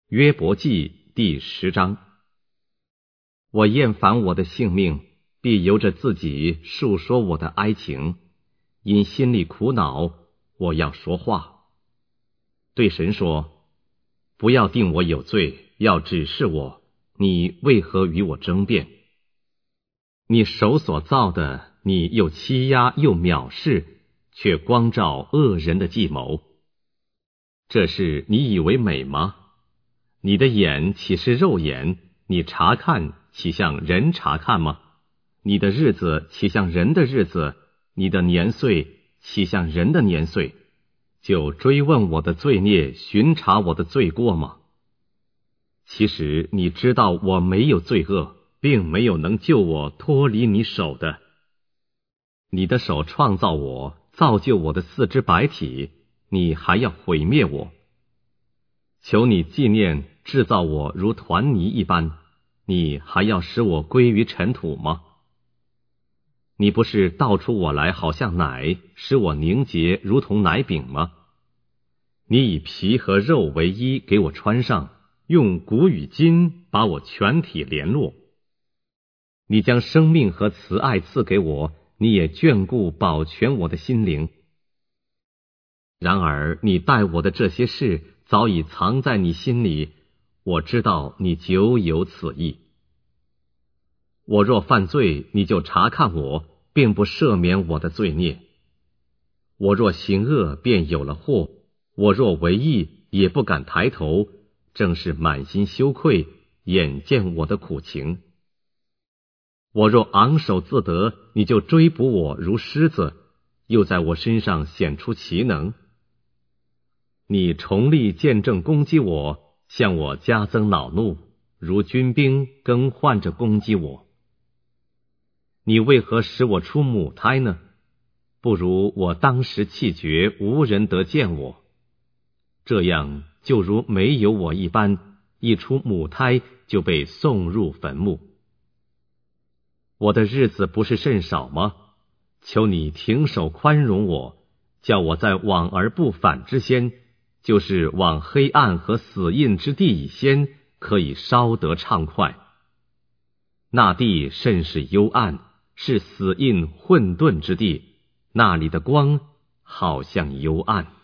约伯记第10章。我厌烦我的性命，必由着自己述说我的哀情，因心里苦恼，我要说话。对神说，不要定我有罪，要指示我，你为何与我争辩？你手所造的，你又欺压又藐视，却光照恶人的计谋。这事你以为美吗？你的眼岂是肉眼？你查看岂像人查看吗？你的日子岂像人的日子？你的年岁岂像人的年岁？就追问我的罪孽，巡查我的罪过吗？其实你知道我没有罪恶，并没有能救我脱离你手的。你的手创造我，造就我的四肢百体，你还要毁灭我。求你纪念制造我如团泥一般，你还要使我归于尘土吗？你不是倒出我来好像奶，使我凝结如同奶饼吗？你以皮和肉为衣给我穿上，用骨与筋把我全体联络。你将生命和慈爱赐给我，你也眷顾保全我的心灵。然而你待我的这些事早已藏在你心里，我知道你久有此意。我若犯罪，你就查看我，并不赦免我的罪孽。我若行恶，便有了祸；我若为义，也不敢抬头，正是满心羞愧，眼见我的苦情。我若昂首自得，你就追捕我如狮子，又在我身上显出奇能。你重力见证攻击我，向我加增恼怒，如军兵更换着攻击我。你为何使我出母胎呢？不如我当时气绝，无人得见我。这样就如没有我一般，一出母胎就被送入坟墓。我的日子不是甚少吗？求你停手宽容我，叫我在往而不返之先，就是往黑暗和死荫之地以先，可以稍得畅快。那地甚是幽暗，是死荫混沌之地，那里的光好像幽暗。